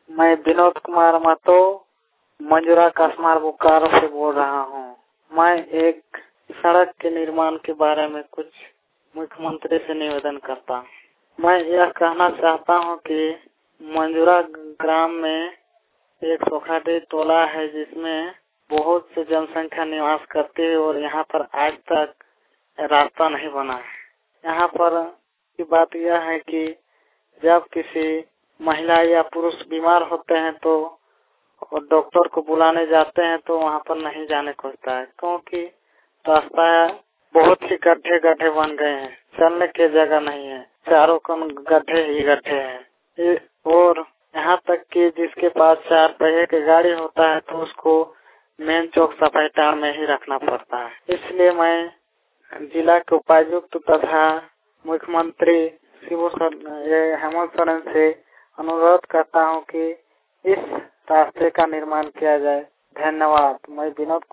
मैं विनोद कुमार महतो मंजूरा कसमार बोकारो से बोल रहा हूँ। मैं एक सड़क के निर्माण के बारे में कुछ मुख्यमंत्री से निवेदन करता हूँ। मैं यह कहना चाहता हूँ कि मंजूरा ग्राम में एक सोखाडी टोला है जिसमें बहुत से जनसंख्या निवास करती है और यहाँ पर आज तक रास्ता नहीं बना है। यहाँ पर की बात यह है कि जब किसी महिला या पुरुष बीमार होते हैं तो डॉक्टर को बुलाने जाते हैं तो वहाँ पर नहीं जाने को होता है, क्योंकि रास्ता बहुत ही गड्ढे गड्ढे बन गए हैं, चलने की जगह नहीं है, चारों कम गड्ढे ही गड्ढे हैं। और यहाँ तक कि जिसके पास 4 पहिए की गाड़ी होता है तो उसको मेन चौक सफाई टाउन में ही रखना पड़ता है। इसलिए मैं जिला के उपायुक्त तथा मुख्यमंत्री हेमंत सोरेन से अनुरोध करता हूँ कि इस रास्ते का निर्माण किया जाए। धन्यवाद। मैं विनोद